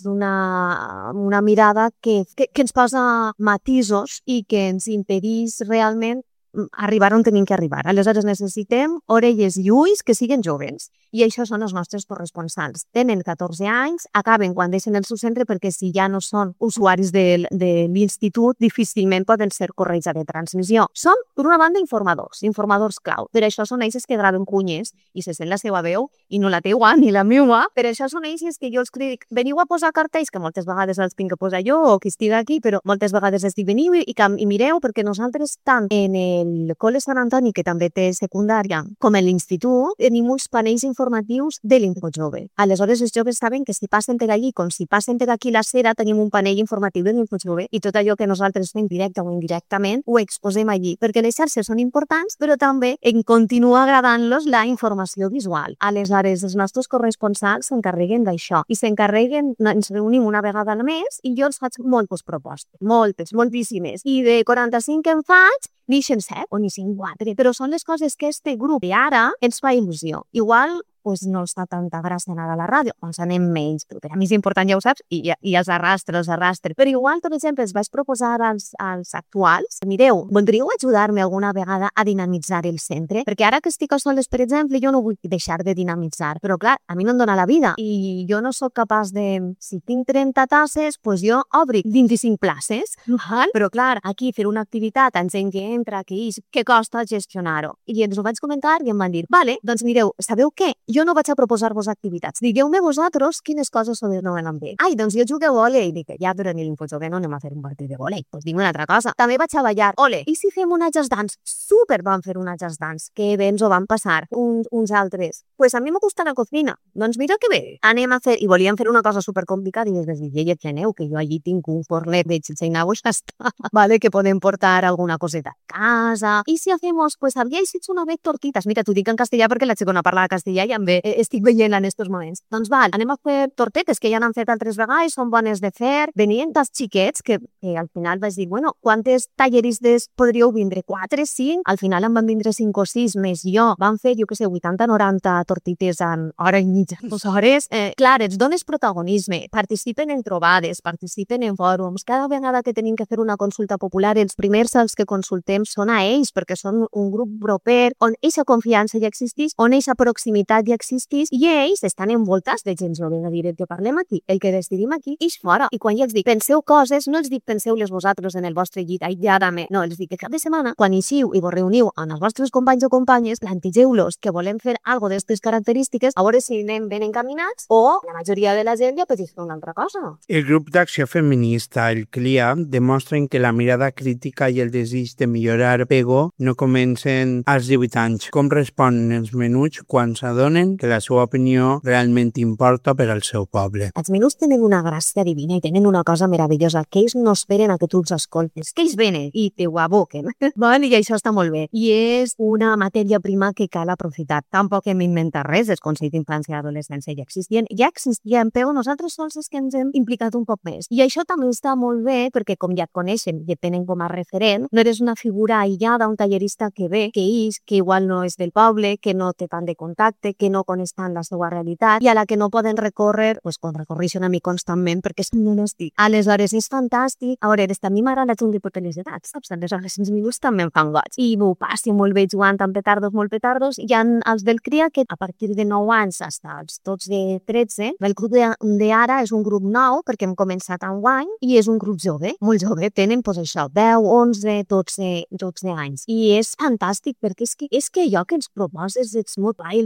una mirada que ens posa matisos i que ens impedeix realment arribar on tenim que arribar. Aleshores necessitem orelles i ulls que siguin joves. I això són els nostres corresponsals. Tenen 14 anys, acaben quan deixen el seu centre perquè si ja no són usuaris de l'institut, difícilment poden ser corretja de transmissió. Són, per una banda, informadors clau. Per això són ells que graven cunyes i se sent la seva veu i no la teua ni la meua. Per això són ells que jo els dic, veniu a posar cartells, que moltes vegades els tinc que posar jo o qui estigui aquí, però moltes vegades els dic, veniu i mireu, perquè nosaltres tant en el Col·le Sant Antoni, que també té secundària, com en l'institut, tenim uns panells informatius de l'InfoJove. Aleshores, els joves saben que si passen per allí, com si passen per aquí la cera, tenim un panell informatiu de l'InfoJove i tot allò que nosaltres fem directe o indirectament ho exposem allí, perquè les xarxes són importants, però també en continua agradant-los la informació visual. Aleshores, els nostres corresponsals s'encarreguen d'això i ens reunim una vegada al mes i jo els faig moltes propostes, moltíssimes. I de 45 que en faig, n'ixen 7 o n'ixen 4, però són les coses que este grup i ara ens fa il·lusió. Igual no els fa tanta gràcia anar a la ràdio, ens anem menys, però per a mi és important, ja ho saps, i els arrastre. Però igual, per exemple, els vaig proposar als actuals, mireu, voldríeu ajudar-me alguna vegada a dinamitzar el centre? Perquè ara que estic a soles, per exemple, jo no vull deixar de dinamitzar, però clar, a mi no em dona la vida i jo no sóc capaç de, si tinc 30 tasses, doncs jo obric 25 places, però clar, aquí fer una activitat amb gent que entra, que costa gestionar-ho. I ens ho vaig comentar i em van dir, vale, doncs mireu, sabeu què? Jo no vaig a proposar-vos activitats. Digueu-me vosaltres quines coses us no van bé. Ai, doncs jo jugueu vòlei. I dic, ja, però ni l'InfoJove no anem a fer un partit de vòlei. Doncs digue'm una altra cosa. També vaig a ballar. Ole, i si fem una jazz dance? Súper vam fer una jazz dance. Que bé ens ho van passar uns altres. Pues a mi me gusta la cocina. Doncs mira que bé. Anem a fer... I volíem fer una cosa supercomplicada i des de geneu, que jo allí tinc un fornet de xilxeinau i ja està. Vale, que podem portar alguna coseta a casa. I si hacemos, pues habíais hecho una vez tortitas. Mira, t'ho dic en castellà perquè la xicona parla castellà i estic veient en estos moments. Doncs val, anem a fer tortetes que ja n'han fet altres vegades, són bones de fer. Venien dels xiquets que al final vaig dir, bueno, quantes talleristes podríeu vindre? 4, 5? Al final en van vindre 5 o 6 més jo. Van fer, jo què sé, 80-90 tortites en hora i mitja, 2 hores. Clar, els dones protagonisme, participen en trobades, participen en fòrums. Cada vegada que tenim que fer una consulta popular, els primers als que consultem són a ells, perquè són un grup proper on eixa confiança ja existeix, on eixa proximitat ja existeix, i ells estan envoltats de gent jove, de dir, el que parlem aquí, el que decidim aquí, és fora. I quan ja els dic, penseu coses, no els dic penseu-les vosaltres en el vostre llit aïlladament, no, els dic que cap de setmana, quan eixiu i vos reuniu amb els vostres companys o companyes, plantegeu-los que volem fer algo d'aquestes característiques, a veure si anem ben encaminats o la majoria de la gent ja pot fer una altra cosa. El grup d'acció feminista, el CLIA, demostren que la mirada crítica i el desig de millorar Pego no comencen als 18 anys. Com responen els menuts quan s'adonen que la seva opinió realment importa per al seu poble? Els menuts tenen una gràcia divina i tenen una cosa meravellosa, que ells no esperen a que tu els escoltes, que ells venen i te ho aboquen. I això està molt bé. I és una matèria prima que cal aprofitar. Tampoc hem inventat res, els consells d'infància i adolescència ja existien, però nosaltres sols és que ens hem implicat un poc més. I això també està molt bé perquè com ja et coneixen i et tenen com a referent, no eres una figura aïllada, un tallerista que ve, que igual no és del poble, que no té tant de contacte, que no coneix tant la seva realitat i a la que no poden recórrer, pues quan recorreixen a mi constantment perquè no n'estic. Aleshores és fantàstic. A veure, a mi m'agrada un tipus de les edats, saps? Aleshores els minuts també em fan goig. I m'ho passi molt bé jugant amb petardos, molt petardos. Hi ha els del CRIA que a partir de 9 anys fins als tots de 13, el grup d'ara és un grup nou perquè hem començat enguany i és un grup jove, molt jove. Tenen pues això, 10, 11, 12 anys. I és fantàstic perquè és que allò que ens proposes els mobiles, els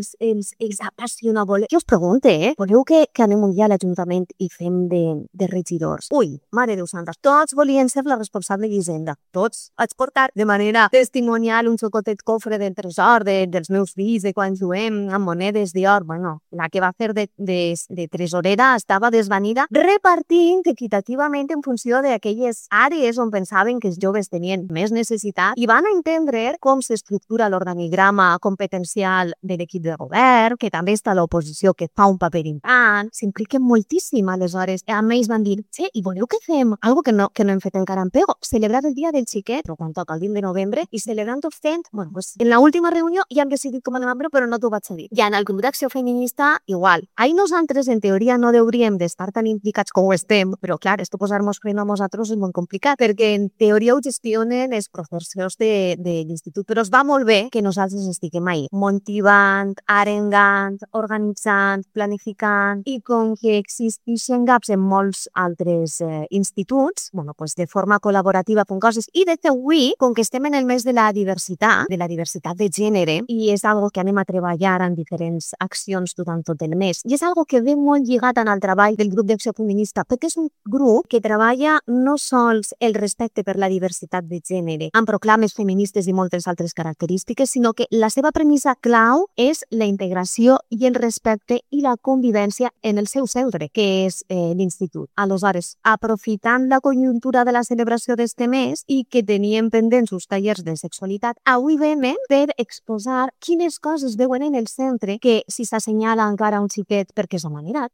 els apassiona. Què us pregunte, Voleu que anem un dia a l'Ajuntament i fem de regidors? Ui, mare Déu santa, tots volien ser la responsable d'Hisenda. Tots. Vaig portar de manera testimonial un xocotet cofre del tresor dels meus fills, de quan juguem amb monedes d'or. Bueno, la que va fer de tresorera estava desvanida, repartint equitativament en funció d'aquelles àrees on pensaven que els joves tenien més necessitat i van a entendre com s'estructura l'organigrama competencial de l'equip de govern, que també està l'oposició que fa un paper important, s'impliquen moltíssim aleshores. A ells van dir, i voleu que fem algo que no hem fet encara en Pego, celebrar el dia del xiquet, però quan toca el 20 de novembre, i celebrant-ho fent, en l'última reunió ja hem decidit com anem a fer, però no t'ho vaig a dir. I en el grup d'acció feminista, igual. Ahí nosaltres, en teoria, no hauríem d'estar tan implicats com ho estem, però clar, esto posar-nos freno a nosaltres és molt complicat, perquè en teoria ho gestionen els professors de l'institut, però es va molt bé que nosaltres estiguem ahí, motivant, arengant, organitzant, planificant, i com que existeixen gaps en molts altres instituts, de forma col·laborativa fent coses, i de fet avui, com que estem en el mes de la diversitat de gènere, i és algo que anem a treballar en diferents accions durant tot el mes, i és algo que ve molt lligat en el treball del grup d'acció feminista, perquè és un grup que treballa no sols el respecte per la diversitat de gènere, amb proclames feministes i moltes altres característiques, sinó que la seva premissa clau és la integració i el respecte i la convivència en el seu centre, que és l'institut. Aleshores, aprofitant la conjuntura de la celebració d'este mes i que teníem pendents uns tallers de sexualitat, avui venem per exposar quines coses veuen en el centre que si s'assenyala encara un xiquet perquè és amanerat,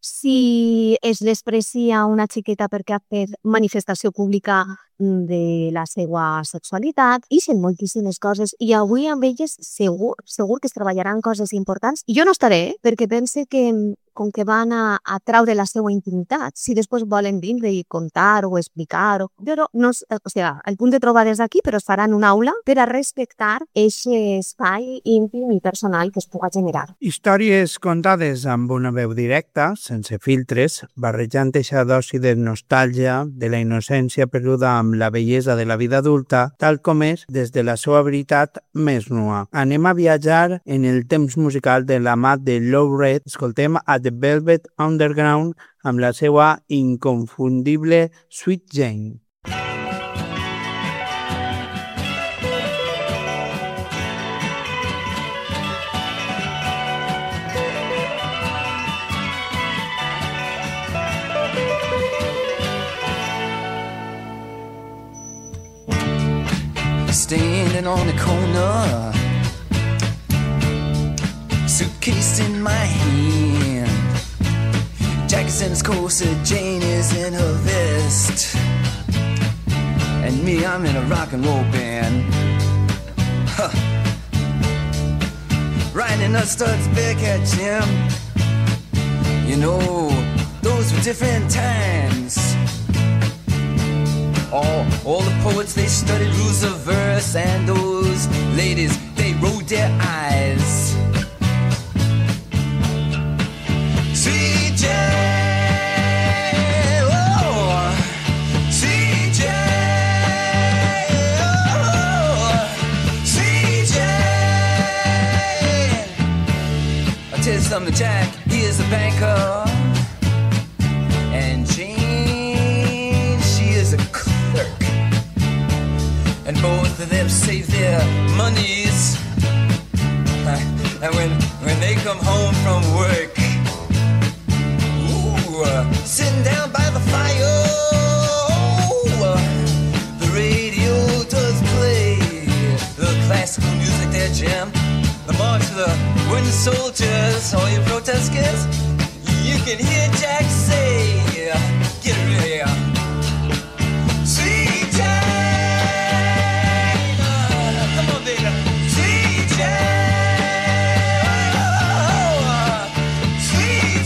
si es desprecia una xiqueta perquè ha fet manifestació pública de la seva sexualitat, i són moltíssimes coses, i avui amb elles segur que es treballaran coses importants. I jo no estaré, perquè pense que com que van a traure la seva intimitat, si després volen vindre i contar o explicar, però no, el punt de trobar és aquí, però es farà en una aula per a respectar aquest espai íntim i personal que es pugui generar. Històries contades amb una veu directa, sense filtres, barrejant eixa dosi de nostàlgia, de la innocència perduda amb la bellesa de la vida adulta, tal com és des de la seva veritat més nua. Anem a viatjar en el temps musical de la mà de Lou Reed. Escoltem a The Velvet Underground amb la seva inconfundible Sweet Jane. Standing on the corner, suitcase in my hand, Jack's in his corset, Jane is in her vest, and me, I'm in a rock and roll band. Huh. Riding a Studs Bearcat, Jim. You know, those were different times. All the poets, they studied rules of verse, and those ladies, they rolled their eyes. Sweet Jane, oh, Sweet Jane, oh, Sweet Jane. I'll tell you something, Jack, he is a banker, and Jane, she is a clerk. And both of them save their monies. And when they come home from work, sitting down by the fire, the radio does play the classical music there, Jim. The march of the wooden soldiers, all you protesters, you can hear Jack say, get real here. Sweet Jane, come on, baby. Sweet Jane, oh, Sweet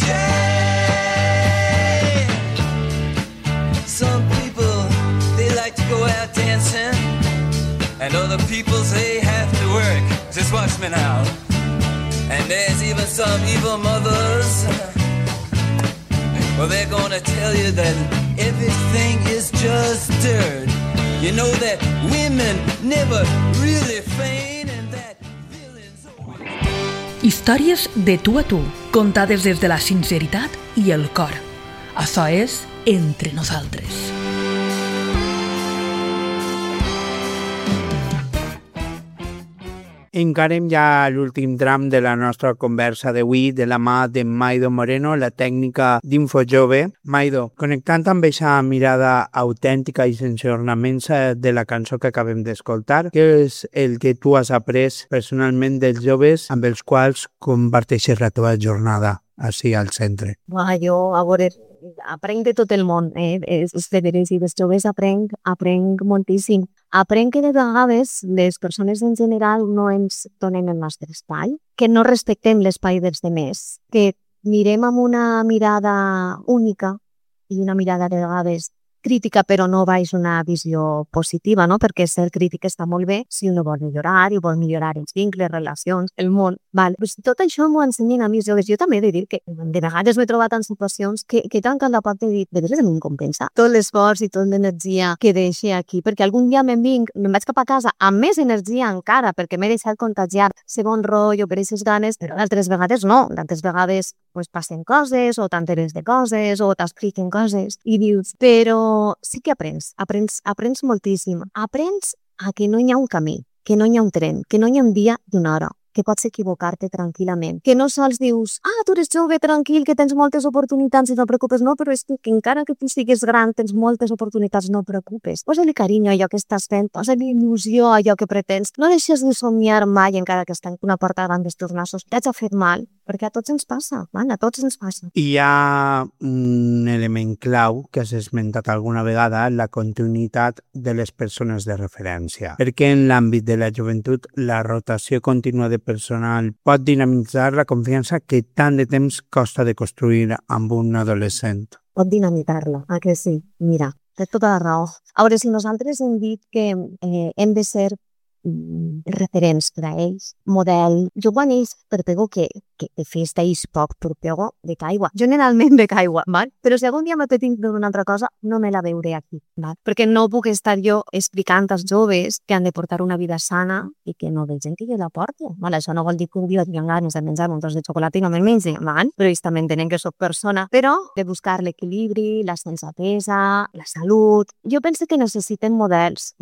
Jane. Some people, they like to go out dancing, and other people, they have to work. Just watch me now. And there's even some evil mothers, well, they're gonna tell you that everything is just dirt. You know that women never really faint and that villains always... Històries de tu a tu, contades des de la sinceritat i el cor. Això és Entre Nosaltres. Encarem ja l'últim tram de la nostra conversa d'avui de la mà de Maido Moreno, la tècnica d'Infojove. Maido, connectant amb aquesta mirada autèntica i sense ornaments de la cançó que acabem d'escoltar, què és el que tu has après personalment dels joves amb els quals comparteixes la teva jornada així al centre? Jo, a veure, aprenc de tot el món, és de veres, i dels joves aprenc moltíssim. Aprenc que de vegades les persones en general no ens donem el nostre espai, que no respectem l'espai dels demés, que mirem amb una mirada única i una mirada de vegades crítica, però no baix una visió positiva, no? Perquè ser crític està molt bé si uno vol millorar i vol millorar els vincles, relacions, el món. Pues tot això m'ho ensenyen a mi joves. Jo també he de dir que de vegades m'he trobat en situacions que he tancat la porta i he dit, de veres em compensa tot l'esforç i tota l'energia que deixo aquí, perquè algun dia me'n vaig cap a casa amb més energia encara, perquè m'he deixat contagiar segon rotllo per aquestes ganes, però d'altres vegades no. D'altres vegades pues, passen coses o t'enteres de coses o t'expliquen coses i dius, però sí que aprens moltíssim. Aprens a que no hi ha un camí, que no hi ha un tren, que no hi ha un dia i una hora, que pots equivocar-te tranquil·lament, que no sols dius, tu eres jove, tranquil, que tens moltes oportunitats i no preocupes, no, però és que encara que tu siguis gran, tens moltes oportunitats, no preocupes. Posa-li carinyo a allò que estàs fent, posa-li il·lusió a allò que pretens, no deixes de somiar mai encara que està una porta davant dels teus nassos, t'has fet mal, perquè a tots ens passa, a tots ens passa. Hi ha un element clau que has esmentat alguna vegada, la continuïtat de les persones de referència. Perquè en l'àmbit de la joventut la rotació contínua de personal pot dinamitzar la confiança que tant de temps costa de construir amb un adolescent. Pot dinamitar-la, que sí? Mira, té tota la raó. A veure, si nosaltres hem dit que hem de ser referents per a ells, model. Jo quan ells per Pego que de festa ells poc per Pego bec aigua. Generalment bec aigua, val? Però si algun dia m'apetim per una altra cosa, no me la veuré aquí, val? Perquè no puc estar jo explicant als joves que han de portar una vida sana i que no vegin que jo la porto. Val? Això no vol dir que un dia tinguin ganes de menjar un tros de xocolata i no me'l mengi, val? Però ells també entenen que soc persona. Però de buscar l'equilibri, la sensatesa, la salut. Jo penso que necessiten models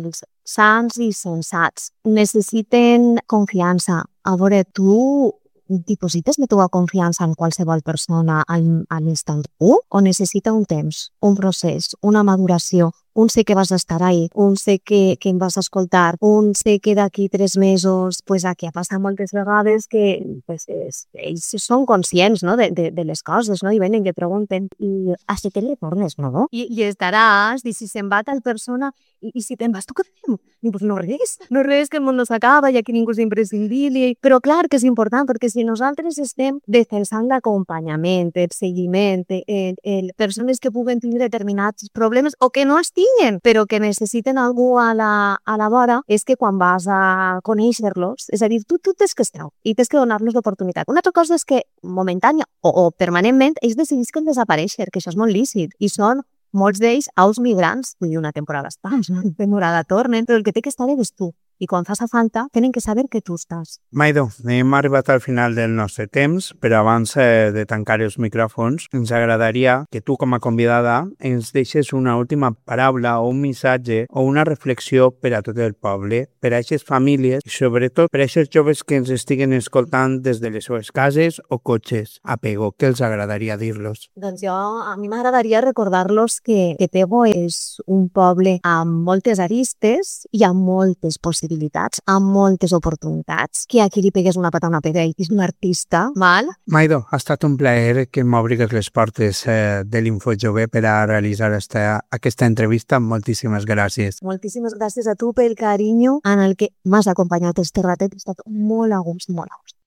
sants i sensats. Necessiten confiança. A veure, tu diposites la teva confiança en qualsevol persona a l'instant 1 o necessita un temps, un procés, una maduració? Un sé que vas estar ahí, un sé que em vas escoltar, un sé que d'aquí 3 mesos, pues aquí ha passat moltes vegades que pues, ells són conscients, no? de les coses, no? I venen i pregunten, i a si te li tornes, no? I estaràs, i si se'n va tal persona, i si te'n vas, tu què fem? I pues no res, que el món no s'acaba i aquí ningú és imprescindible. Però clar que és important, perquè si nosaltres estem defensant l'acompanyament, el seguiment, persones que puguen tindre determinats problemes o que no estiguen, però que necessiten algú a la vora, és que quan vas a conèixer-los, és a dir, tu tens que estar i tens que donar-los l'oportunitat. Una altra cosa és que momentània o permanentment ells decidisquen desaparèixer, que això és molt lícit, i són molts d'ells aus migrants, vull dir, una temporada estàs, una temporada tornen, però el que té que estar és tu. I quan fas falta, tenen que saber que tu estàs. Maido, hem arribat al final del nostre temps, però abans de tancar els micròfons, ens agradaria que tu, com a convidada, ens deixes una última paraula o un missatge o una reflexió per a tot el poble, per a aquestes famílies i sobretot per a aquests joves que ens estiguen escoltant des de les seves cases o cotxes a Pego. Què els agradaria dir-los? Doncs a mi m'agradaria recordar-los que Pego és un poble amb moltes aristes i amb moltes possibilitats, amb moltes oportunitats, que aquí li pegues una pata a una pedra i és un artista, val? Maido, ha estat un plaer que m'obrigues les portes de l'Infojove per a realitzar aquesta entrevista. Moltíssimes gràcies. Moltíssimes gràcies a tu pel carinyo en el que m'has acompanyat este ratet. Ha estat molt a gust, molt a gust.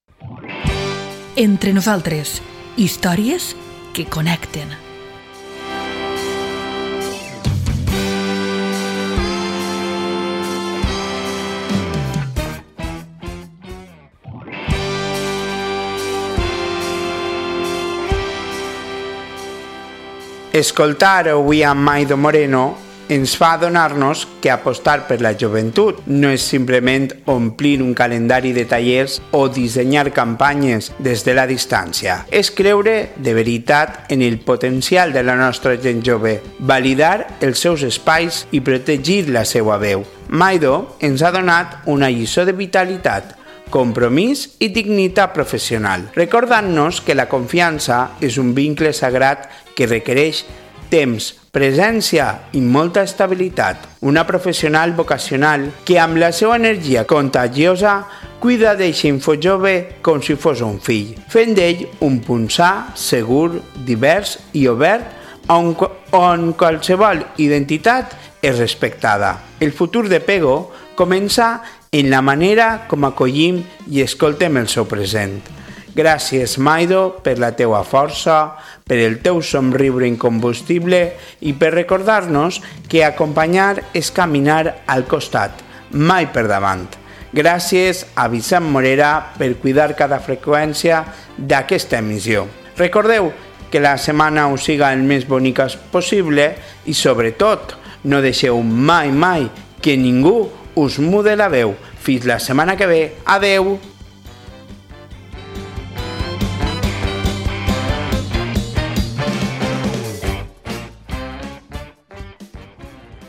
Entre Nosaltres, històries que connecten. Escoltar avui a Maido Moreno ens fa adonar-nos que apostar per la joventut no és simplement omplir un calendari de tallers o dissenyar campanyes des de la distància. És creure de veritat en el potencial de la nostra gent jove, validar els seus espais i protegir la seva veu. Maido ens ha donat una lliçó de vitalitat, compromís i dignitat professional, recordant-nos que la confiança és un vincle sagrat que requereix temps, presència i molta estabilitat. Una professional vocacional que amb la seva energia contagiosa cuida d'eixe infojove com si fos un fill, fent d'ell un punt sa, segur, divers i obert on qualsevol identitat és respectada. El futur de Pego comença en la manera com acollim i escoltem el seu present. Gràcies, Maido, per la teua força, per el teu somriure incombustible i per recordar-nos que acompanyar és caminar al costat, mai per davant. Gràcies a Vicent Morera per cuidar cada freqüència d'aquesta emissió. Recordeu que la setmana us siga el més bonica possible i, sobretot, no deixeu mai que ningú us mude la veu. Fins la setmana que ve. Adeu!